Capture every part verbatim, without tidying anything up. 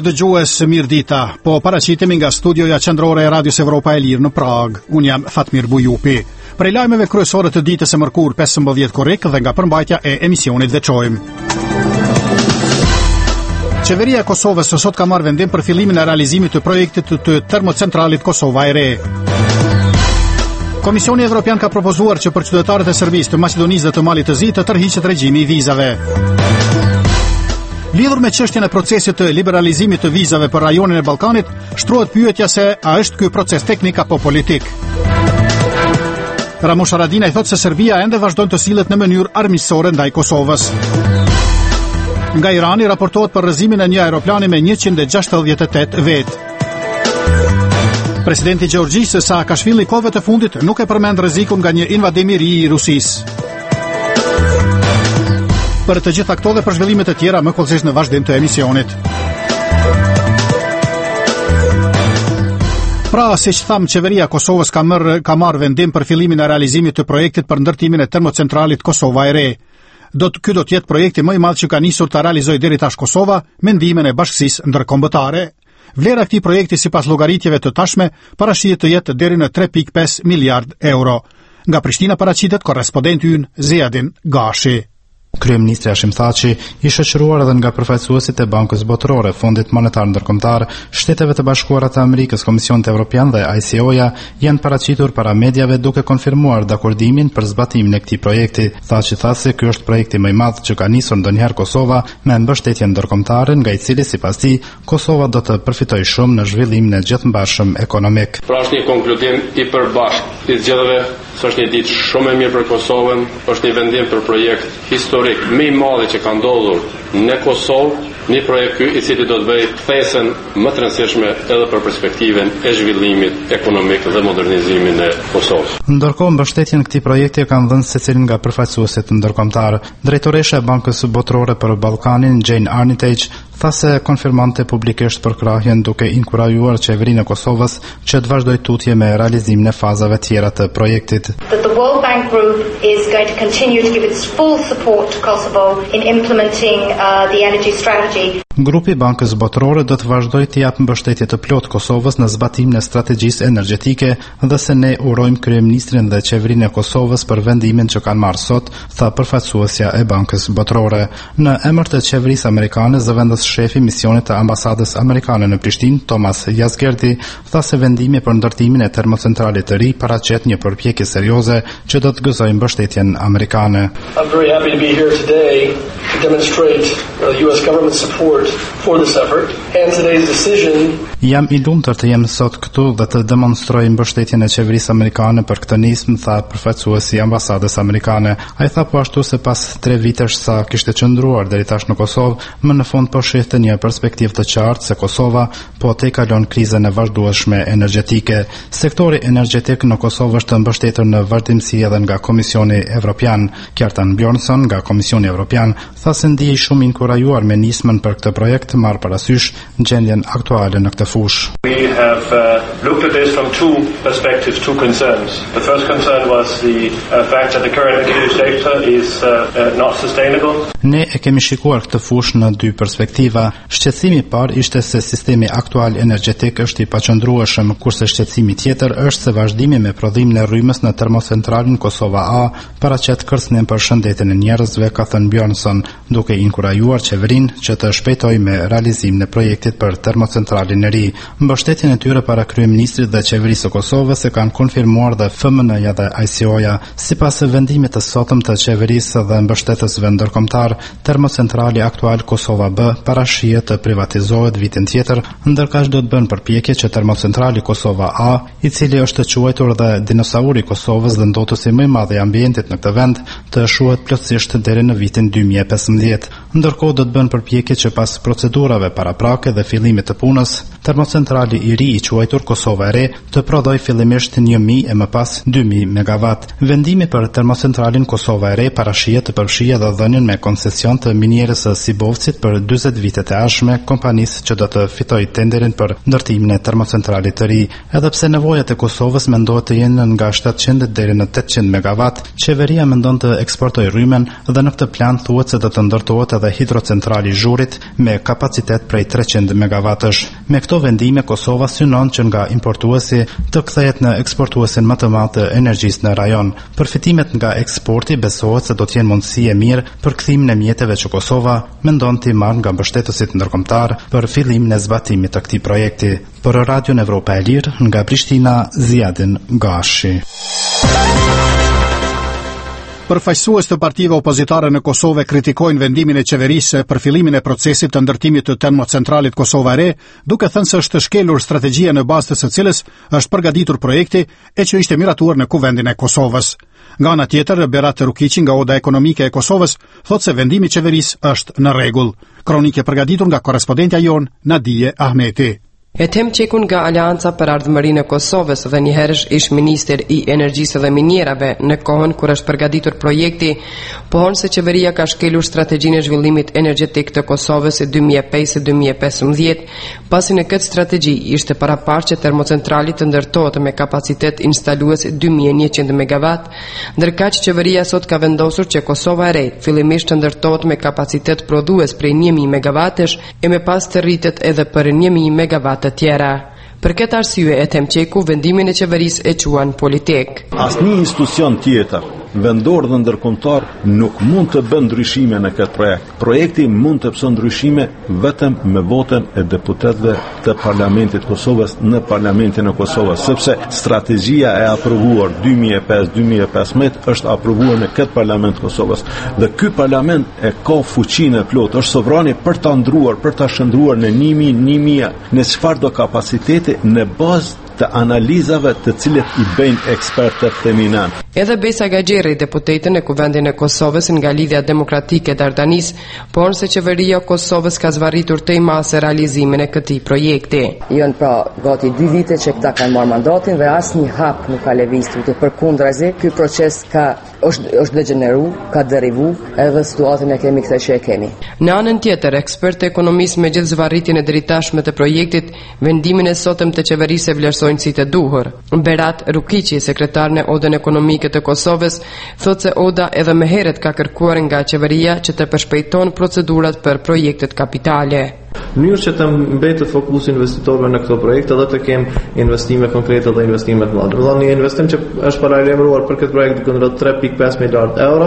nderuar dëgjues, mirëdita. Po paraqitemi nga studioja qendrore e Radios Evropa e Lirë në Prag. Unë jam Fatmir Bujupi. Prej lajmeve kryesore të ditës së mërkurë pesëmbëdhjetë korrik dhe nga përmbajtja e emisionit veçojmë. Qeveria e Kosovës sot ka marrë vendim për fillimin e realizimit të projektit të termocentralit Kosova e Re. Komisioni Evropian ka propozuar që për qytetarët e Serbisë, të Maqedonisë dhe të Malit të Zi të tërhiqet regjimi i vizave. Lidhur me çështjen e procesit të liberalizimit të vizave për rajonin e Ballkanit, shtrohet pyetja se a është ky proces teknik apo politik. Ramush Haradinaj thotë se Serbia ende vazhdon të sillet në mënyrë armiqësore ndaj Kosovës. Nga Irani raportohet për rrëzimin e një aeroplani me njëqind e gjashtëdhjetë e tetë vetë. Presidenti i Gjeorgjisë Saakashvili kohëve të fundit nuk e përmend rrezikun nga një invadim i ri i Rusisë. Për të gjitha këto dhe për zhvillimet e tjera më kollësisht në vazhdim të emisionit. Pra, siç tham, qeveria e Kosovës ka marrë ka marrë vendim për fillimin e realizimit të projektit për ndërtimin e termocentralit Kosova e Re. Do të ky do të jetë projekti më i madh që ka nisur të realizojë deri tash Kosova me ndihmën e Bashkisë Ndërkombëtare. Vlera e këtij projekti sipas llogaritjeve të tashme parashihet të jetë deri në tre pikë pesë miliard euro. Nga Prishtina paraqitet korrespondenti ynë Ziadin Gashi. Kryeministri Hashim Thaçi i shoqëruar edhe nga përfaqësuesit e Bankës Botërore, Fondit Monetar Ndërkombëtar, Shteteve të Bashkuara të Amerikës, Komisionit Evropian dhe I C O-ja janë paraqitur para mediave duke konfirmuar dakordimin për zbatimin e këtij projekti. Thaçi tha se ky është projekti më i madh që ka nisur ndonjëherë Kosova me mbështetje ndërkombëtare, nga i cili sipas tij Kosova do të përfitojë shumë në zhvillimin e gjithëmbashëm ekonomik. Pra është një konkludim i përbashkët i zgjedhjeve, është një ditë shumë e mirë për Kosovën, është një vendim për projekt historik më i madh që ka ndodhur në Kosovë, një projekt ky i cili do të bëjë kthesën më të rëndësishme edhe për perspektivën e zhvillimit ekonomik dhe modernizimin e Kosovës. Ndërkohë, mbështetjen këtij projekti kanë dhënë secilin nga përfaqësuesit ndërkombëtar. Drejtoresha e Bankës Botërore për Ballkanin, Jane Armitage, tha se konfirmonte publikisht përkrahjen duke inkurajuar qeverinë e Kosovës që të vazhdojë tutje me realizimin e fazave tjera të projektit. That the World Bank Group is going to continue to give its full support to Kosovo in implementing uh, the energy strategy. Grupi Bankës Botërore do të vazhdojë të japë mbështetje të plotë Kosovës në zbatimin e strategjisë energjetike dhe se ne urojmë kryeministrin dhe qeverinë e Kosovës për vendimin që kanë marrë sot, tha përfaqësuesja e Bankës Botërore. Në emër të qeverisë amerikane, zëvendës shefi misionit të ambasadës amerikane në Prishtinë, Thomas Yazgerdi, tha se vendimi për ndërtimin e termocentralit të ri paraqet një përpjekje serioze që do të gëzojë mbështetjen amerikane. I'm very happy to be here today to demonstrate the U S government support for this effort and today's decision. Jam i lumtur të jem sot këtu dhe të demonstroj mbështetjen e qeverisë amerikane për këtë nismë, tha përfaqësuesi i ambasadës amerikane. Ai tha po ashtu se pas tre vitesh sa kishte qëndruar deri tash në Kosovë, më në fund po shihte një perspektivë të qartë se Kosova po te kalon krizën e vazhdueshme energjetike. Sektori energjetik në Kosovë është mbështetur në vazhdimsi edhe nga Komisioni Evropian. Kjartan Bjornsson nga Komisioni Evropian tha se ndihej shumë inkurajuar me nismën për këtë projekt, marr parasysh gjendjen aktuale në këtë fushë. We have uh, looked at this from two perspectives, two concerns. The first concern was the uh, fact that the current energy sector is uh, uh, not sustainable. Ne e kemi shikuar këtë fushë në dy perspektiva. Shqetësimi i parë ishte se sistemi aktual energjetik është i paqëndrueshëm, kurse shqetësimi tjetër është se vazhdimi me prodhimin e rrymës në termocentralin Kosova A paraqet kërcënim për shëndetin e njerëzve, ka thënë Bjornsson, duke inkurajuar qeverinë që të shpejtojë me realizimin e projektit për termocentralin e ri. Mbështetjen e tyre para kryeministrit dhe qeverisë së Kosovës e kanë konfirmuar dhe F M N-ja dhe I C O-ja. Sipas vendimit të sotëm të qeverisë dhe mbështetësve ndërkombëtar, termocentrali aktual Kosova B parashihet të privatizohet vitin tjetër, ndërkaq do të bën përpjekje që termocentrali Kosova A, i cili është quajtur dhe dinosauri i Kosovës dhe ndotuesi më i madh i ambientit në këtë vend, të shuhet plotësisht deri në vitin dy mijë e pesëmbëdhjetë. Ndërkohë do të bën përpjekje që pas procedurave paraprake dhe fillimit të punës, termocentrali i ri i quajtur Kosova e Re të prodhoj fillimisht një mijë e më pas dy mijë megawatt. Vendimi për termocentralin Kosova e Re parashihet të përfshijë edhe dhënien me koncesion të minierës së Sibovcit për dyzet vitet e ardhshme kompanisë që do të fitojë tenderin për ndërtimin e termocentralit të ri. Edhe pse nevojat e Kosovës mendohet të jenë nga shtatëqind deri në tetëqind megawatt, qeveria mendon të eksportojë rrymen dhe në këtë plan thuhet se do të ndërtohet edhe hidrocentrali Zhurit me kapacitet prej treqind megawattësh. Me këto vendime Kosova synon që nga importuesi të kthehet në eksportuesin më të madh të energjisë në rajon. Përfitimet nga eksporti besohet se do të jenë mundësi e mirë për kthimin e mjeteve që Kosova mendon të marrë nga mbështetësit ndërkombëtar për fillimin e zbatimit të këtij projekti. Për Radion Evropa e Lirë, nga Prishtina, Ziadin Gashi. Përfaqësues të partive opozitare në Kosovë kritikojnë vendimin e qeverisë për fillimin e procesit të ndërtimit të termocentralit Kosova e Re, duke thënë se është shkelur strategjia në bazë të së cilës është përgatitur projekti e që ishte miratuar në kuvendin e Kosovës. Nga ana tjetër, Berat Rukiqi nga Oda Ekonomike e Kosovës thotë se vendimi i qeverisë është në rregull. Kronikë e përgatitur nga korrespondentja jon Nadije Ahmeti. Ethem Qekun nga Alianca për Ardhmërinë e Kosovës dhe njëherësh ish minister i energjisë dhe minierave në kohën kur është përgatitur projekti, pohon se qeveria ka shkelur strategjinë e zhvillimit energjetik të Kosovës e dy mijë e pesë dy mijë e pesëmbëdhjetë, pasi në këtë strategji ishte paraparë që termocentrali të ndërtohet me kapacitet instalues dy mijë e njëqind megawatt, ndërkaq qeveria sot ka vendosur që Kosova e Re fillimisht të ndërtohet me kapacitet prodhues prej një mijë megawattësh e më pas të rritet edhe për një mijë megawatt të tjera. Për këtë arsye Ethem Qeku vendimin e qeverisë e quan politik. Asnjë institucion tjetër, vendor dhe ndërkombëtar, nuk mund të bën ndryshime në këtë projekt. Projekti mund të bëjë ndryshime vetëm me votën e deputetëve të Parlamentit Kosovës në Parlamentin e Kosovës, sepse strategjia e aprovuar dy mijë e pesë dy mijë e pesëmbëdhjetë është aprovuar në këtë Parlament të Kosovës. Dhe ky parlament e ka fuqinë e plotë, është sovrani për ta ndruar, për ta shndruar në një mijë, një mijë në çfarë do kapaciteti në bazë të analizave të cilët i bëjnë ekspertët feminin. Edhe Besa Gaxherri, deputete në Kuvendin e Kosovës nga Lidhja Demokratike e Dardanis, por se qeveria e Kosovës ka zvarritur të imase realizimin e këtij projekti. Janë pra gati dy vite që këta kanë marrë mandatin dhe asnjë hap nuk ka lëvizur, të përkundrazi, ky proces ka është është degeneru, ka derivu, edhe situatën e kemi këtë që e kemi. Në anën tjetër, ekspertë ekonomistë me gjithë zvarritjen e dritashme të projektit, vendimin e sotëm të qeverisë e vlerësojnë si të duhur. Berat Rukiqi, sekretar në Odën Ekonomike të Kosovës, thotë se Oda edhe më herët ka kërkuar nga qeveria që të përshpejton procedurat për projektet kapitale. Mënyrë që të mbetet fokusi investitorëve në këto projekte dhe të kemë investime konkrete dhe investime të mëdha. Do një investim që është paralajmëruar për këtë projekt kundër tre pikë pesë miliardë euro,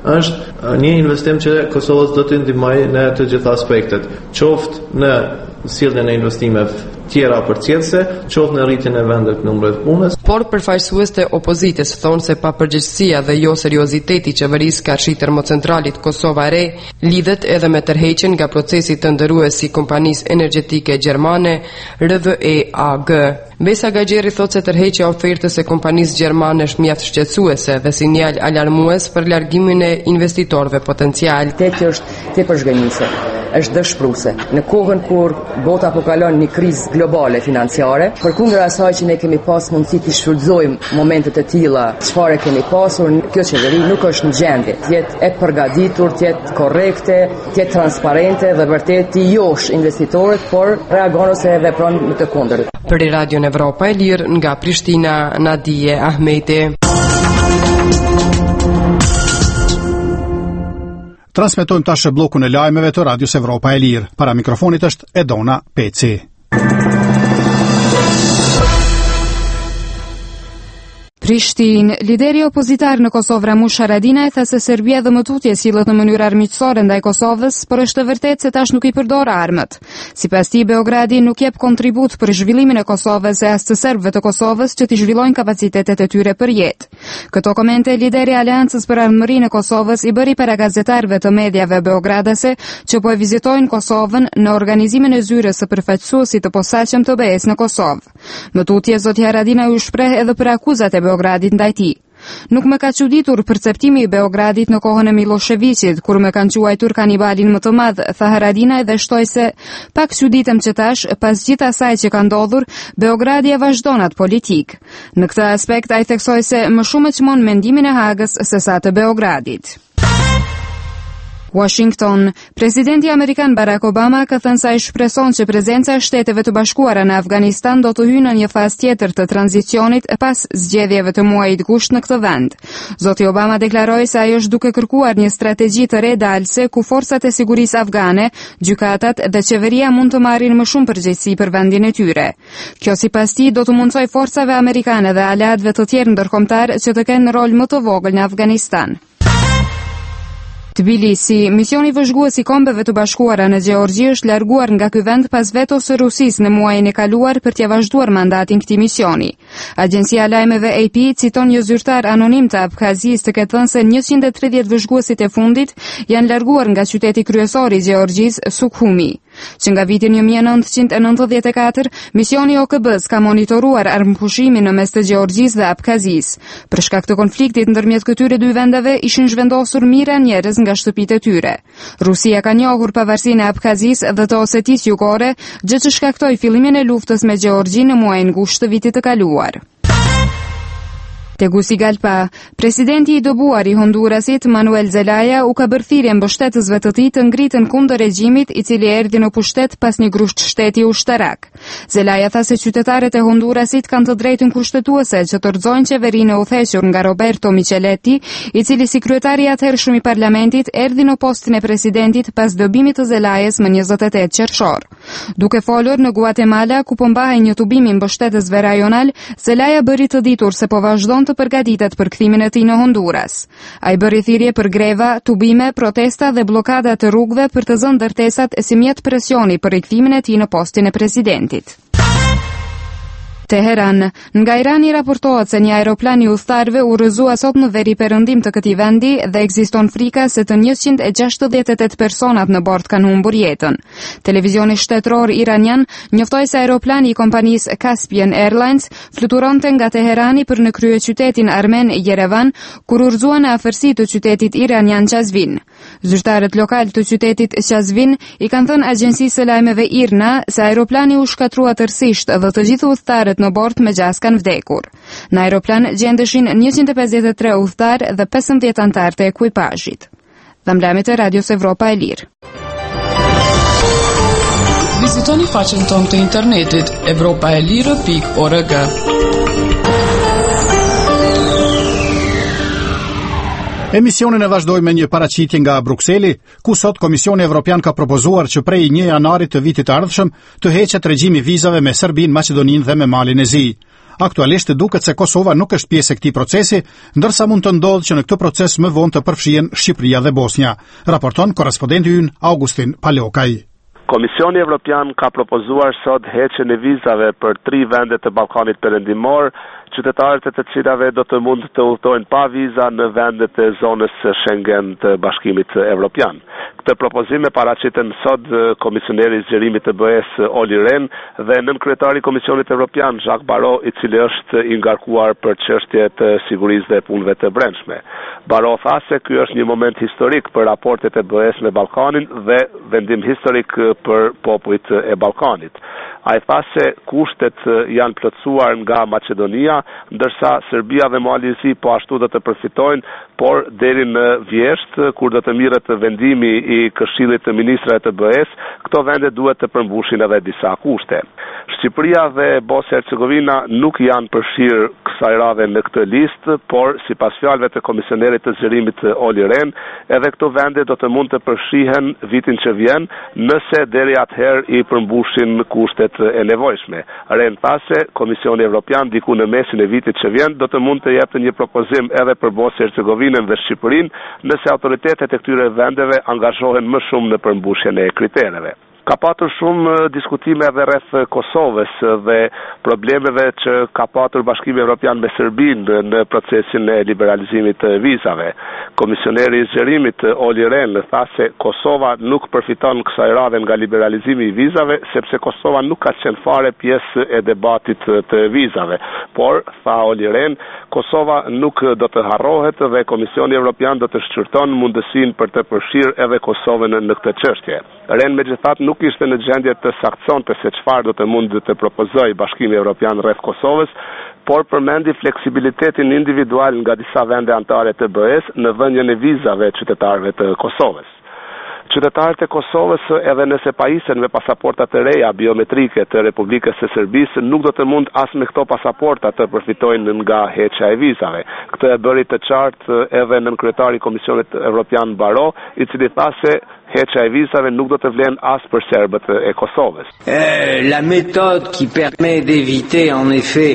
është një investim që Kosovës do të ndihmojë në të gjitha aspektet, qoftë në sjelljen e investimeve tjera përcjellse, qoftë në rritjen e vendit të numrit të punës. Por përfaqësues të opozitës thonë se papërgjegjësia dhe jo serioziteti i qeverisë karshi termocentralit Kosova e Re lidhet edhe me tërheqjen nga procesi të ndërues si kompanisë energjetike gjermane R W E A G. Besa Gaxherri thotë se tërheqja e ofertës së kompanisë gjermane është mjaft shqetësuese dhe sinjal alarmues për largimin e investitorëve potencial. Tetë është tepër zgënjëse, është dëshpëruese. Në kohën kur bota po kalon një krizë globale financiare, përkundër asaj që ne kemi pas mundësi të shfrytëzojmë momentet e tilla, çfarë kemi pasur, kjo qeveri nuk është në gjendje të jetë e përgatitur, të jetë korrekte, të jetë transparente dhe vërtet të josh investitorët, por reagon ose vepron në të kundërt. Për Radion Evropa e Lirë nga Prishtina, Nadije Ahmeti. Transmetojmë tash bllokun e lajmeve të Radios Evropa e Lirë. Para mikrofonit është Edona Peci. Prishtinë, lideri opozitar në Kosovë Ramush Haradinaj tha se Serbia dhe më tutje sillet në mënyrë armiqësore ndaj Kosovës, por është e vërtetë se tash nuk i përdor armët. Sipas tij, Beogradi nuk jep kontribut për zhvillimin e Kosovës e as të serbëve të Kosovës që të zhvillojnë kapacitetet e tyre për jetë. Këto komente lideri i Aleancës për Ardhmërinë e Kosovës i bëri para gazetarëve të mediave beogradase që po e vizitojnë Kosovën në organizimin e zyrës së përfaqësuesit të posaçëm të B E S në Kosovë. Më tutje zoti Haradinaj u shpreh edhe për akuzat e Beogradit ndaj tij. Nuk më ka çuditur perceptimi i Beogradit në kohën e Miloševićit, kur më kanë quajtur kanibalin më të madh, tha Haradinaj dhe shtoi se pak çuditem që tash, pas gjithë asaj që ka ndodhur, Beogradi e vazhdon atë politik. Në këtë aspekt ai theksoi se më shumë e çmon mendimin e Hagës se sa të Beogradit. Washington. Presidenti Amerikan Barack Obama ka thënë se ai shpreson që prezenca e Shteteve të Bashkuara në Afganistan do të hyjë në një fazë tjetër të tranzicionit pas zgjedhjeve të muajit gusht në këtë vend. Zoti Obama deklaroi se ai është duke kërkuar një strategji të re dalse ku forcat e sigurisë afgane, gjykatat dhe qeveria mund të marrin më shumë përgjegjësi për vendin e tyre. Kjo sipas tij do të mundsoj forcave amerikane dhe aleatëve të tjerë ndërkombëtar që të kenë rol më të vogël në Afganistan. Tbilisi. Misioni vëzhgues i Kombeve të Bashkuara në Gjeorgji është larguar nga ky vend pas vetos së Rusisë në muajin e kaluar për t'ia vazhduar mandatin këtij misioni. Agjencia e lajmeve A P citon një zyrtar anonim të Abkhazisë të ketë thënë se njëqind e tridhjetë vëzhguesit e fundit janë larguar nga qyteti kryesor i Gjeorgjisë, Sukhumi. Që nga viti një mijë e nëntëqind e nëntëdhjetë e katër, misioni O K B-s ka monitoruar armëpushimin në mes të Gjeorgjisë dhe Abkhazisë. Për shkak të konfliktit ndërmjet këtyre dy vendeve ishin zhvendosur mijëra njerëz nga shtëpitë e tyre. Rusia ka njohur pavarësinë e Abkhazisë dhe të Osetisë Jugore, gjë që shkaktoi fillimin e luftës me Gjeorgji në muajin gusht të vitit të kaluar. Tegucigalpa. Presidenti i dobuar i Hondurasit, Manuel Zelaya, u ka bërë thirrje mbështetësve të tij të ngritën kundër regjimit i cili erdhi në pushtet pas një grusht shteti ushtarak. Zelaya tha se qytetarët e Hondurasit kanë të drejtën kushtetuese që të rrëzojnë qeverinë e udhëhequr nga Roberto Micheletti, i cili si kryetari i atëhershëm i parlamentit erdhi në postin e presidentit pas dobimit të Zelayës më njëzet e tetë qershor. Duke folur në Guatemala, ku po mbahej një tubim i mbështetësve rajonal, Zelaya bëri të ditur se po vazhdon të përgatitet për kthimin e tij në Honduras. Ai bëri thirrje për greva, tubime, protesta dhe bllokada të rrugëve për të zënë ndërtesat si mjet presioni për rikthimin e tij në postin e presidentit. Teheran. Nga Irani raportohet se një aeroplan i udhëtarëve u rrëzua sot në veri perëndim të këtij vendi dhe ekziston frika se të njëqind e gjashtëdhjetë e tetë personat në bord kanë humbur jetën. Televizioni shtetëror iranian njoftoi se aeroplani i kompanisë Caspian Airlines fluturonte nga Teherani për në kryeqytetin armen Yerevan, kur u rrëzua në afërsi të qytetit iranian Qazvin. Zyrtarët lokal të qytetit Qazvin i kanë thënë agjencisë së lajmeve IRNA se aeroplani u shkatrua tërësisht dhe të gjithë udhëtarët në bord me gjas kanë vdekur. Në aeroplan gjendeshin njëqind e pesëdhjetë e tre udhëtarë dhe pesëmbëdhjetë anëtar të ekuipazhit. Dhamlamit e Radios Evropa e Lirë. Vizitoni faqen tonë të internetit evropaelire pikë org. Emisionin e vazhdoj me një paraqitje nga Brukseli, ku sot Komisioni Evropian ka propozuar që prej një janarit të vitit të ardhshëm të heqet regjimi vizave me Serbinë, Maqedoninë dhe me Malin e Zi. Aktualisht duket se Kosova nuk është pjesë e këtij procesi, ndërsa mund të ndodhë që në këtë proces më vonë të përfshihen Shqipëria dhe Bosnja, raporton korrespondenti ynë Augustin Palokaj. Komisioni Evropian ka propozuar sot heqjen e vizave për tri vende të Ballkanit Perëndimor, qytetarët e të cilave do të mund të udhtojnë pa viza në vendet e zonës Schengen të Bashkimit Evropian. Këtë propozim e paraqiten sot komisioneri i zgjerimit të B E-s Olli Rehn dhe nënkryetari i Komisionit Evropian Jacques Barrot, i cili është i ngarkuar për çështje të sigurisë dhe punëve të brendshme. Barrot tha se ky është një moment historik për raportet e B E-s me Ballkanin dhe vendim historik për popujt e Ballkanit. Ai tha se kushtet janë plotësuar nga Maqedonia, ndërsa Serbia dhe Mali i Zi po ashtu do të përfitojnë, por deri në vjesht, kur do të mirret vendimi i Këshillit të Ministrave të B E-s, këto vende duhet të përmbushin edhe disa kushte. Shqipëria dhe Bosnia-Hercegovina nuk janë përfshirë kësaj radhe në këtë listë, por sipas fjalëve të komisionerit të zgjerimit Olli Rehn, edhe këto vende do të mund të përfshihen vitin që vjen, nëse deri atëherë i përmbushin kushtet e nevojshme. Rehn tha se Komisioni Evropian diku në mesin e vitit që vjen do të mund të jepte një propozim edhe për Bosnjë-Hercegovinën dhe Shqipërinë, nëse autoritetet e këtyre vendeve angazhohen më shumë në përmbushjen e kritereve. Ka patur shumë diskutime edhe rreth Kosovës dhe problemeve që ka patur Bashkimi Evropian me Serbinë në procesin e liberalizimit të vizave. Komisioneri i zgjerimit Olli Rehn tha se Kosova nuk përfiton kësaj radhe nga liberalizimi i vizave sepse Kosova nuk ka qenë fare pjesë e debatit të vizave. Por, tha Olli Rehn, Kosova nuk do të harrohet dhe Komisioni Evropian do të shqyrton mundësinë për të përfshirë edhe Kosovën në këtë çështje. Rehn megjithatë nuk ishte në gjendje të saktsonte se çfarë do të mund të propozojë Bashkimi Evropian rreth Kosovës, por përmendi fleksibilitetin individual nga disa vende anëtare të B E-s në dhënien e vizave qytetarëve të Kosovës. Qytetarët e Kosovës, edhe nëse pajisen me pasaporta të reja biometrike të Republikës së Serbisë, nuk do të mund as me këto pasaporta të përfitojnë nga heqja e vizave. Këtë e bëri të qartë edhe nënkryetari i Komisionit Evropian Baro, i cili tha se heqja e vizave nuk do të vlen as për serbët e Kosovës. Euh, la méthode qui permet d'éviter en effet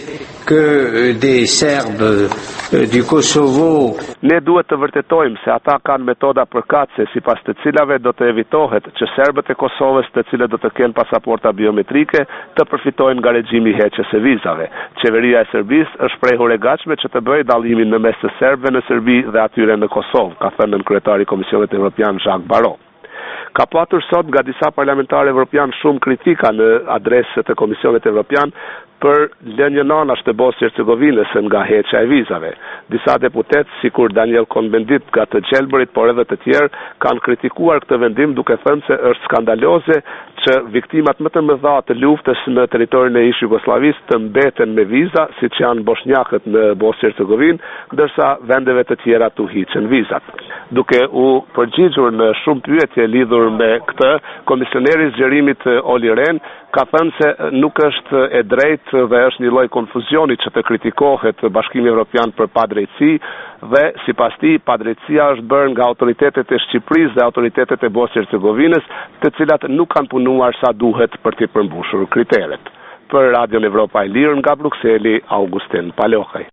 que des Serbes du Kosovo. Ne duhet të vërtetojmë se ata kanë metoda përkatëse sipas të cilave do të evitohet që serbët e Kosovës, të cilët do të kenë pasaporta biometrike, të përfitojnë nga regjimi i heqjes së vizave. Qeveria e Serbisë është prehur e gatshme që të bëjë dallimin në mes të serbëve në Serbi dhe atyre në Kosovë, ka thënë kryetari i Komisionit Evropian Jacques Barrot. Ka patur sot nga disa parlamentarë evropian shumë kritika në adresë të Komisionit Evropian për lënien anash të Bosnjës Hercegovinës nga heqja e vizave. Disa deputet, sikur Daniel Cohn-Bendit nga të Gjelbërit, por edhe të tjerë, kanë kritikuar këtë vendim duke thënë se është skandaloze që viktimat më të mëdha të luftës në territorin e ish Jugosllavisë të mbeten me viza, siç janë bosnjakët në Bosnjë Hercegovinë, ndërsa vendeve të tjera tu hiqen vizat. Duke u përgjigjur në shumë pyetje lidhur me këtë, komisioneri i zgjerimit Olli Rehn ka thënë se nuk është e drejtë dhe është një lloj konfuzioni që të kritikohet Bashkimi Evropian për padrejtësi dhe sipas tij padrejtësia është bërë nga autoritetet e Shqipërisë dhe autoritetet e Bosnjës Hercegovinës, të cilat nuk kanë punuar sa duhet për të përmbushur kriteret. Për Radion Evropa e Lirë nga Brukseli, Augustin Palohaj.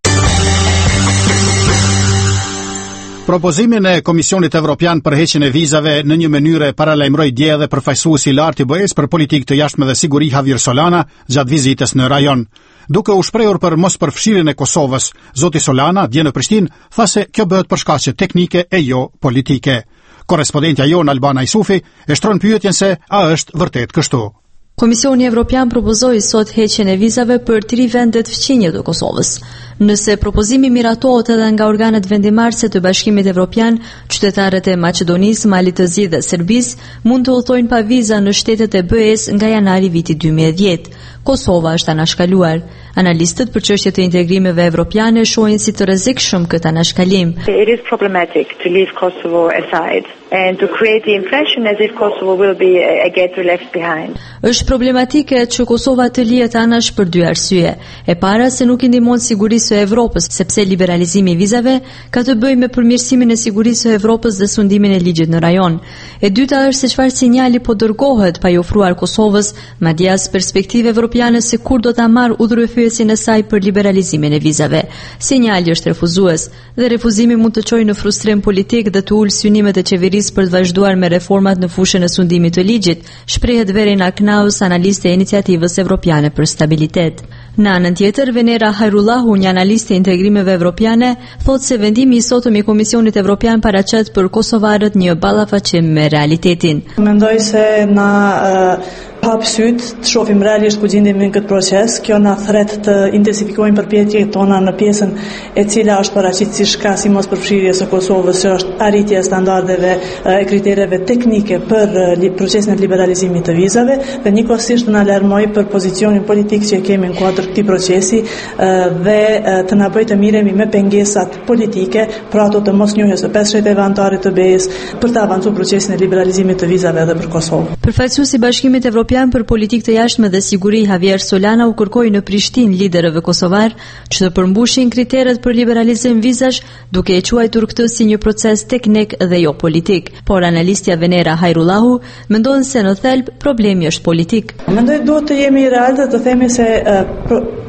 Propozimin e Komisionit Evropian për heqjen e vizave në një mënyrë paralajmëroi dje edhe përfaqësuesi i lartë i B E-s për politikë të jashtme dhe siguri Javier Solana gjatë vizitës në rajon. Duke u shprehur për mos përfshirjen e Kosovës, zoti Solana dje në Prishtinë tha se kjo bëhet për shkaqe teknike e jo politike. Korrespondentja jon Albana Isufi e shtron pyetjen se a është vërtet kështu. Komisioni Evropian propozoi sot heqjen e vizave për tri vendet fqinje të Kosovës. Nëse propozimi miratohet edhe nga organet vendimarrëse të Bashkimit Evropian, qytetarët e Maqedonisë, Malit të Zi dhe Serbisë mund të udhtojnë pa viza në shtetet e B E-s nga janari viti dy mijë e dhjetë. Kosova është anashkaluar. Analistët për çështjet e integrimeve evropiane shohin si të rrezikshëm këtë anashkalim. It is problematic to leave Kosovo aside and to create the impression as if Kosovo will be a ghetto left behind. Është problematike që Kosova të lihet anash për dy arsye. E para se nuk i ndihmon sigurisë së Evropës, sepse liberalizimi i vizave ka të bëjë me përmirësimin e sigurisë së Evropës dhe sundimin e ligjit në rajon. E dyta është se çfarë sinjali po dërgohet pa i ofruar Kosovës, madje as perspektive evropiane se kur do ta marrë udhëheqësin e saj për liberalizimin e vizave. Sinjali është refuzues dhe refuzimi mund të çojë në frustrim politik dhe të ulë synimet e qeverisë për të vazhduar me reformat në fushën e sundimit të ligjit, shprehet Verena Knaus, analiste e Iniciativës Evropiane për Stabilitet. Në anën tjetër, Venera Hajrullahu, një analiste e integrimeve evropiane, thotë se vendimi i sotëm i Komisionit Evropian paraqet për kosovarët një ballafaqim me realitetin. Mendoj se na uh... hap syt të shohim realisht ku gjendemi në këtë proces. Kjo na thret të intensifikojmë përpjekjet tona në pjesën e cila është paraqitur si shka si mos përfshirje së Kosovës, që është arritja e standardeve e kritereve teknike për procesin e liberalizimit të vizave dhe njëkohësisht na alarmoi për pozicionin politik që kemi në kuadër këtij procesi dhe të na bëjë të miremi me pengesat politike për ato të mosnjohjes së pesë shteteve anëtare të B E-s për të avancuar procesin e liberalizimit të vizave edhe për Kosovë. Përfaqësuesi i Bashkimit Evropian për politikë të jashtme dhe siguri Javier Solana u kërkoi në Prishtinë liderëve kosovar që të përmbushin kriteret për liberalizim vizash, duke e quajtur këtë si një proces teknik dhe jo politik. Por analistja Venera Hajrullahu mendon se në thelb problemi është politik. Mendoj duhet të jemi real dhe të themi se uh, pro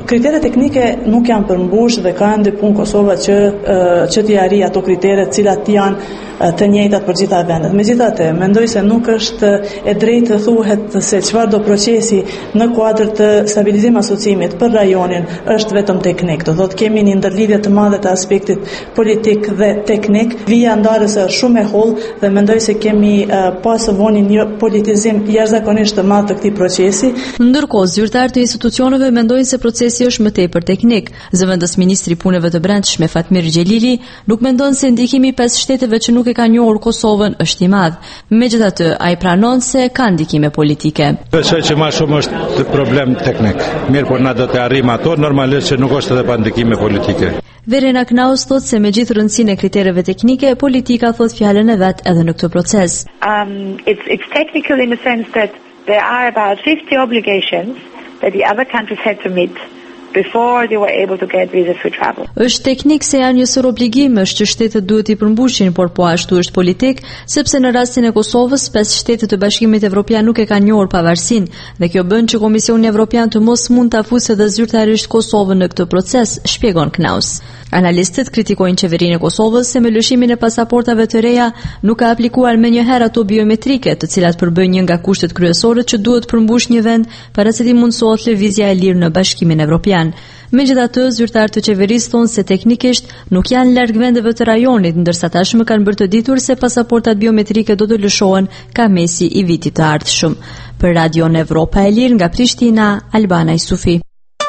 Kriteret teknike nuk janë përmbush dhe ka ende punë Kosova që që t'i arrijë ato kriteret cilat janë të njëjtat për gjitha vendet. Megjithatë, mendoj se nuk është e drejtë të thuhet se çfarëdo procesi në kuadër të stabilizim asociimit për rajonin është vetëm teknik. Do thotë kemi një ndërlidhje të madhe të aspektit politik dhe teknik. Vija ndarëse është shumë e hollë dhe mendoj se kemi pas së voni një politizim jashtëzakonisht të madh të këtij procesi. Ndërkohë, zyrtarët e institucioneve mendojnë se procesi është më tepër teknik. Zëvendës ministri i punëve të brendshme Fatmir Xhelili nuk mendon se ndikimi i pesë shteteve që nuk e ka njohur Kosovën është i madh. Megjithatë, ai pranon se ka ndikime politike. Besoj që më shumë është problem teknik. Mirë, por na do të arrijmë ato, normalisht që nuk është edhe pa ndikime politike. Verena Knaus thot se me gjithë rëndësinë e kritereve teknike, politika thot fjalën e vet edhe në këtë proces. Um, it's, it's technical in the sense that there are about fifty obligations that the other countries had to meet before they were able to get visas for travel. Është teknik se janë një sër obligimesh që shtetet duhet i përmbushin, por po ashtu është politik, sepse në rastin e Kosovës, pesë shtetet të Bashkimit Evropian nuk e kanë njohur pavarësinë, dhe kjo bën që Komisioni Evropian të mos mund ta fusë edhe zyrtarisht Kosovën në këtë proces, shpjegon Knaus. Analistët kritikojnë qeverinë e Kosovës se me lëshimin e pasaportave të reja nuk ka aplikuar menjëherë ato biometrike, të cilat përbëjnë një nga kushtet kryesore që duhet përmbush një vend para se të mundsohet lëvizja e lirë në Bashkimin Evropian. Megjithatë, zyrtarët të qeverisë thonë se teknikisht nuk janë larg vendeve të rajonit, ndërsa tashmë kanë bërë të ditur se pasaportat biometrike do të lëshohen ka mesi i vitit të ardhshëm. Për Radion Evropa e Lirë nga Prishtina, Albana Isufi.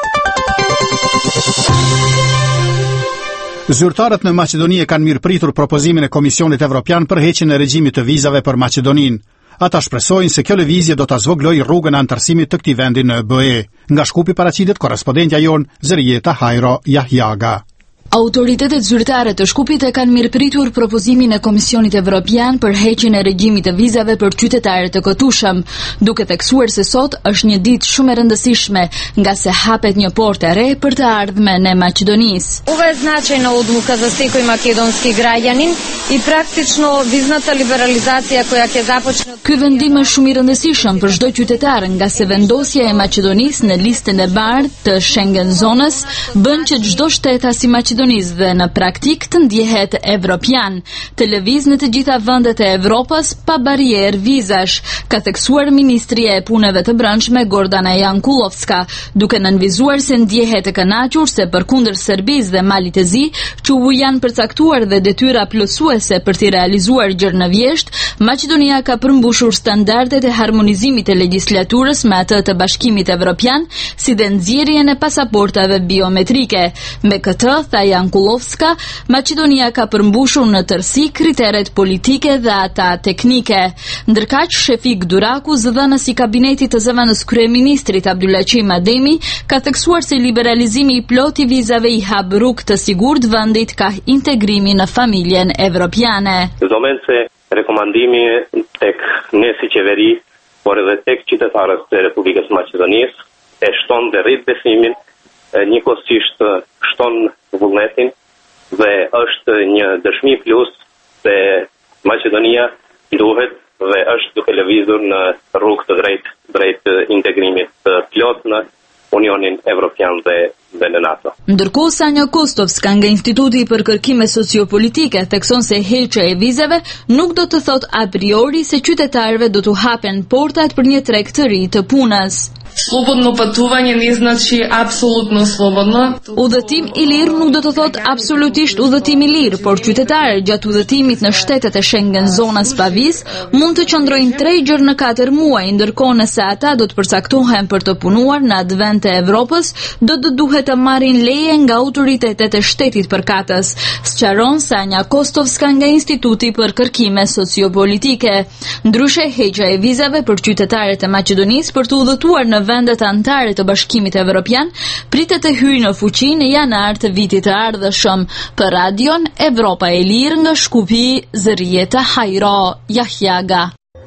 Zyrtarët në Maqedoni e kanë mirëpritur propozimin e Komisionit Evropian për heqjen e regjimit të vizave për Maqedoninë. Ata shpresojnë se kjo lëvizje do ta zvoglojë rrugën e antarësimit të këtij vendi në B E. Nga Shkupi paraqitet korrespondentja jon Zërieta Hajro Yahyaga. Autoritetet zyrtare të Shkupit e kanë mirëpritur propozimin e Komisionit Evropian për heqjen e regjimit të vizave për qytetarët e kotushëm, duke theksuar se sot është një ditë shumë e rëndësishme, nga se hapet një portë e re për të ardhmen e Maqedonisë. Ova je značajna odluka za svaki makedonski građanin i praktično vizната liberalizacija koja će započeti. Ky vendim është shumë i rëndësishëm për çdo qytetar, nga se vendosja e Maqedonisë në listën e bardhë të Schengen zonës bën që çdo shtet si Maqedonia dhe në praktik të ndjehet evropian, të lëviz në të gjitha vendet e Evropës pa barierë vizash, ka theksuar Ministria e Punëve të Brendshme Gordana Jankulovska, duke nënvizuar se ndjehet e kënaqur se përkundër Serbisë dhe Malit të Zi, që u janë përcaktuar dhe detyra plotësuese për të realizuar gjërë në vjesht, Maqedonia ka përmbushur standardet e harmonizimit të legjislaturës me atë të Bashkimit Evropian, si dhe nxjerrjen e pasaportave biometrike. Me këtë, tha Jankulovska, Maqedonia ka përmbushur në tërësi kriteret politike dhe ata teknike. Ndërkaq, Shefik Duraku, zëdhënës i kabinetit të zëvendës kryeministrit Abdulaqim Ademi, ka theksuar se liberalizimi i plot i vizave i hap rrugë të sigurt vendit ka integrimi në familjen evropiane. Zomen se rekomandimi tek ne si qeveri, por edhe tek qytetarët e Republikës Maqedonisë e shton dhe rrit besimin, njëkohësisht shton vullnetin dhe është një dëshmi plus se Maqedonia duhet dhe është duke lëvizur në rrugë të drejtë drejt integrimit të plot në Unionin Evropian dhe dhe në NATO. Ndërkohë, Sanja Kostovska nga Instituti për Kërkime Sociopolitike thekson se heqja e vizave nuk do të thot a priori se qytetarëve do të hapen portat për një treg të ri të punës. Slobodno putuvanje ne znači apsolutno slobodno. Udhëtim i lirë nuk do të thot absolutisht udhëtim i lirë, por qytetarët gjatë udhëtimit në shtetet e Schengen zonës pa vizë mund të qëndrojnë tregjer në katër muaj, ndërkohë nëse ata do të përcaktohen për të punuar në atë vend të Evropës, do të duhet të marrin leje nga autoritetet e shtetit përkatës, sqaron Sanja Kostovska nga Instituti për Kërkime Sociopolitike. Ndryshe, heqja e vizave për qytetarët e Maqedonisë për të udhëtuar në vendet anëtare të Bashkimit Evropian pritet të hyjë në fuqi në janar të vitit të ardhshëm. Për Radion Evropa e Lirë nga Shkupi, Zërieta Hajro Yahyaga.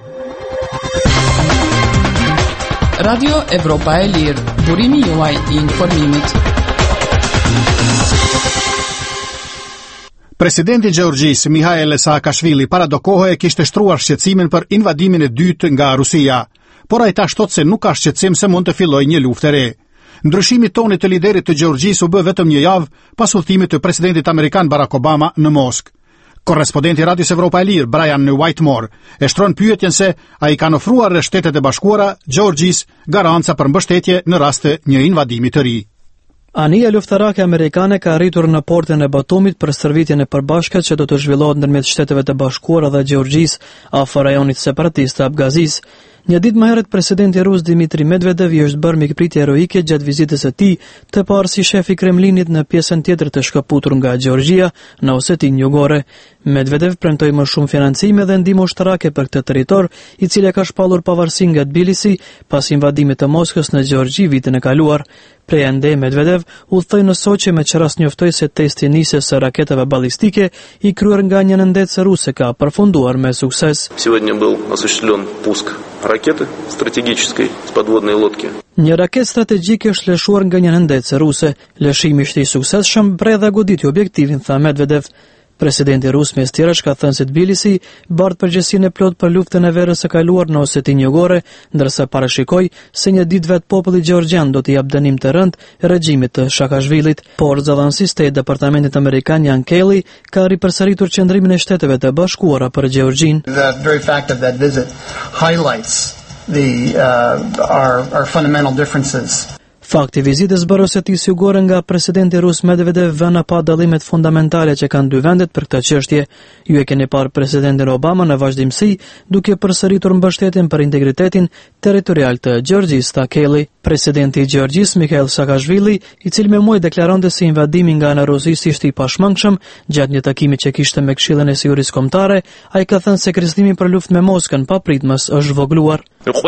Radio Evropa e Lirë, burimi juaj i informimit. Presidenti i Gjeorgjisë, Mihail Saakashvili, para do kohë e kishte shtruar shqetësimin për invadimin e dytë nga Rusia, por ai tash thot se nuk ka shqetësim se mund të fillojë një luftë e re. Ndryshimi i tonit të liderit të Gjeorgjisë u bë vetëm një javë pas udhëtimit të presidentit amerikan Barack Obama në Moskë. Korrespondenti Radios Evropa e Lirë, Brian Whitemore, e shtron pyetjen se ai kanë ofruar Shtetet e Bashkuara Gjeorgjisë garanca për mbështetje në rast të një invadimi të ri. Anija luftarake amerikane ka arritur në portën e Batumit për stërvitjen e përbashkët që do të zhvillohet ndërmjet Shteteve të Bashkuara dhe Gjeorgjisë afër rajonit separatist të Abgazis. Një ditë më herët presidenti rus Dmitri Medvedev i është bërë mikpritje heroike gjatë vizitës së tij, të parë si shef i Kremlinit në pjesën tjetër të shkëputur nga Gjeorgjia, në Osetinë Jugore. Medvedev premtoi më shumë financime dhe ndihmë ushtarake për këtë territor, i cili ka shpallur pavarësinë nga Tbilisi pas invadimit të Moskës në Gjeorgji vitin e kaluar. Prej ende Medvedev udhthoi në Soçi me që rast njoftoi se testi i nisjes së raketave ballistike i kryer nga një nëndetëse ruse ka përfunduar me sukses. Сегодня был осуществлен пуск ракеты стратегической с подводной лодки. Një raket strategjike është lëshuar nga një nëndetëse ruse. Lëshimi ishte i suksesshëm, bre dha goditi objektivin, tha Medvedev. Presidenti rus mes tjerash ka thënë se Tbilisi bart përgjegjësinë e plot për luftën e verës së kaluar në Osetinë Jugore, ndërsa parashikoi se një ditë vet populli gjeorgjan do të jap dënim të rënd regjimit të Shakashvilit. Por zëdhënësi i Departamentit Amerikan Jan Kelly ka ripërsëritur qëndrimin e Shteteve të Bashkuara për Gjeorgjinë. The very fact of that visit highlights the uh, our our fundamental differences. Fakti vizitës bërë Osetisë Jugore nga presidenti rus Medvedev vënë pa dallimet fundamentale që kanë dy vendet për këtë çështje. Ju e keni parë presidentin Obama në vazhdimsi duke përsëritur mbështetjen për integritetin territorial të Gjeorgjisë, tha Kelly. Presidenti i Gjeorgjisë Mikhail Saakashvili, i cili me muaj deklaronte se invadimi nga ana rusisë ishte i pashmangshëm, gjatë një takimi që kishte me Këshillin e Sigurisë Kombëtare, ai ka thënë se krizimi për luftë me Moskën papritmas është zhvogluar.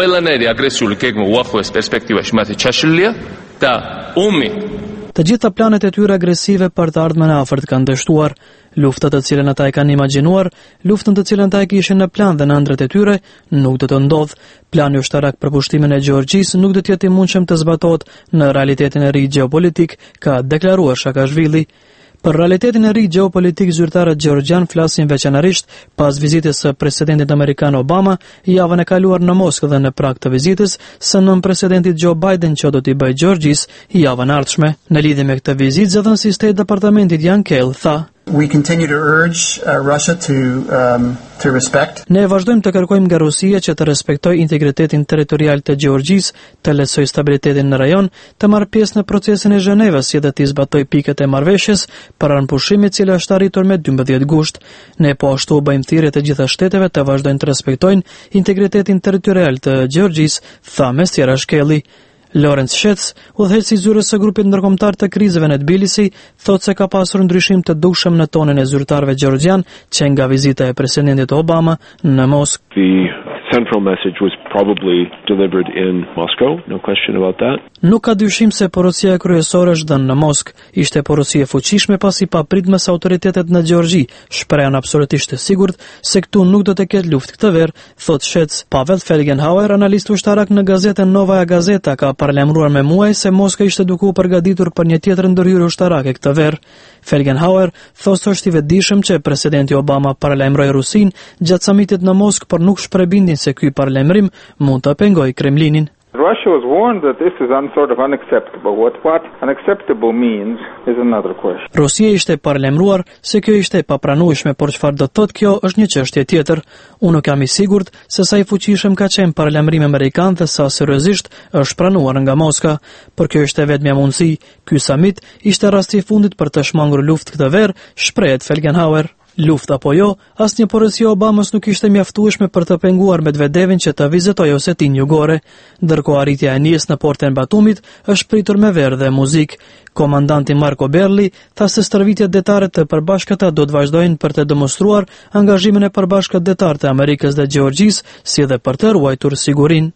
Të gjitha planet e tyre agresive për të ardhmen e afërt kanë dështuar. Luftat të cilën ata e kanë imagjinuar, luftën të cilën ata e kishin në plan dhe në ëndrat e tyre, nuk do të ndodh. Plani ushtarak për pushtimin e Gjeorgjisë nuk do të jetë i mundshëm të zbatohet në realitetin e ri gjeopolitik, ka deklaruar Saakashvili. Për realitetin e ri gjeopolitik, zyrtarët gjeorgjan flasin veçanërisht pas vizitës së presidentit amerikan Obama javën e kaluar në Moskë dhe në prag të vizitës së nën presidentit Joe Biden që do t'i bëjë Gjeorgjisë javën ardhshme. Në lidhje me këtë vizitë, zëdhënësi i State Departamentit Jan Kelly tha: We continue to urge uh, Russia to um, to respect. Ne vazhdojmë të kërkojmë nga Rusia që të respektojë integritetin territorial të Gjeorgjisë, të lehtësojë stabilitetin në rajon, të marrë pjesë në procesin e Zhenevës, si dhe të zbatojë pikët e marrëveshjes për anëpushimit, cila është arritur me dymbëdhjetë gusht. Ne po ashtu bëjmë thirrje të gjitha shteteve të vazhdojnë të respektojnë integritetin territorial të Gjeorgjisë, tha mes tjerash Kelly. Lawrence Shets, udhëheqësi i zyrës së grupit ndërkombëtar të krizeve në Tbilisi, thotë se ka pasur ndryshim të dukshëm në tonën e zyrtarëve gjeorgjan që nga vizita e presidentit Obama në Moskë. The central message was probably delivered in Moscow, no question about that. Nuk ka dyshim se porosia kryesore është dhënë në Moskë. Ishte porosie fuqishme pasi papritmes autoritetet në Gjeorgji shprehan absolutisht të sigurt se këtu nuk do të ketë luftë këtë verë, thot Shets. Pavel Felgenhauer, analist ushtarak në gazetën Novaya Gazeta, ka paralajmëruar me muaj se Moska ishte duke u përgatitur për një tjetër ndërhyrje ushtarake këtë verë. Felgenhauer thotë është i vetëdijshëm që presidenti Obama paralajmëroi Rusin gjatë samitit në Moskë, por nuk shpreh bindjen se ky paralajmërim mund të pengojë Kremlinin. Russia was warned that this is un sort of unacceptable. What what unacceptable means is another question. Rusia ishte paralajmëruar se kjo ishte e papranueshme, por çfarë do të thotë kjo është një çështje tjetër. Unë nuk jam i sigurt se sa i fuqishëm ka qenë paralajmërimi amerikan dhe sa seriozisht është pranuar nga Moska, por kjo ishte vetëm mundësi. Ky samit ishte rasti i fundit për të shmangur luftë këtë verë, shprehet Felgenhauer. Luft apo jo, asnjë porosi e Obamës nuk ishte mjaftueshme për të penguar Medvedevin që të vizitojë Osetinë Jugore, ndërkohë arritja e anijes në portën e Batumit është pritur me verë dhe muzikë. Komandanti Marko Berli tha se stërvitjet detare të përbashkëta do të vazhdojnë për të demonstruar angazhimin e përbashkët detar të Amerikës dhe Gjeorgjisë, si dhe për të ruajtur sigurinë.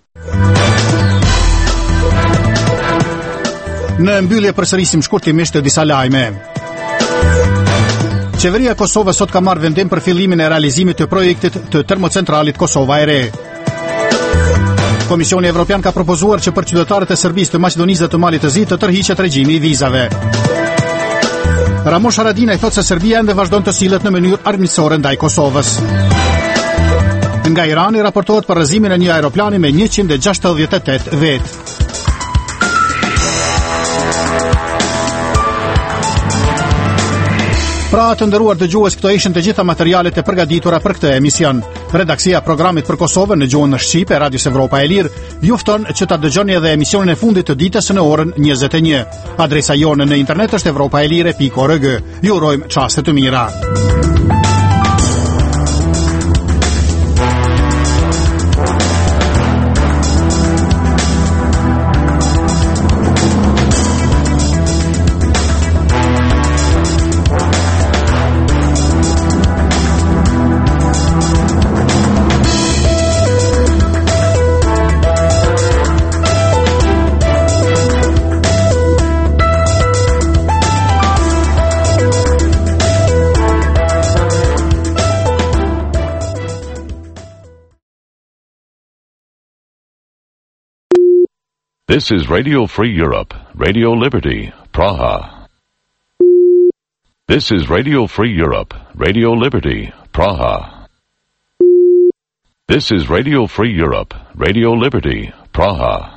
Në mbyllje përsërisim shkurtimisht disa lajme. Qeveria e Kosovës sot ka marrë vendim për fillimin e realizimit të projektit të termocentralit Kosova e Re. Komisioni Evropian ka propozuar që për qytetarët e Serbisë, të Maqedonisë dhe të Malit të Zi të tërhiqet regjimi i vizave. Ramush Haradinaj thotë se Serbia ende vazhdon të sillet në mënyrë armiqësore ndaj Kosovës. Nga Irani raportohet për rrëzimin e një aeroplani me njëqind e gjashtëdhjetë e tetë vetë. të nderuar dëgjues, këto ishin të gjitha materialet e përgatitura për këtë emision. Redaksia e programit për Kosovën në gjuhën shqipe e Radios Evropa e Lirë ju fton që ta dëgjoni edhe emisionin e fundit të ditës në orën njëzet e një. Adresa jone në internet është evropaelire pikë org. Ju urojmë çaste të mira. This is Radio Free Europe, Radio Liberty, Praha. This is Radio Free Europe, Radio Liberty, Praha. This is Radio Free Europe, Radio Liberty, Praha.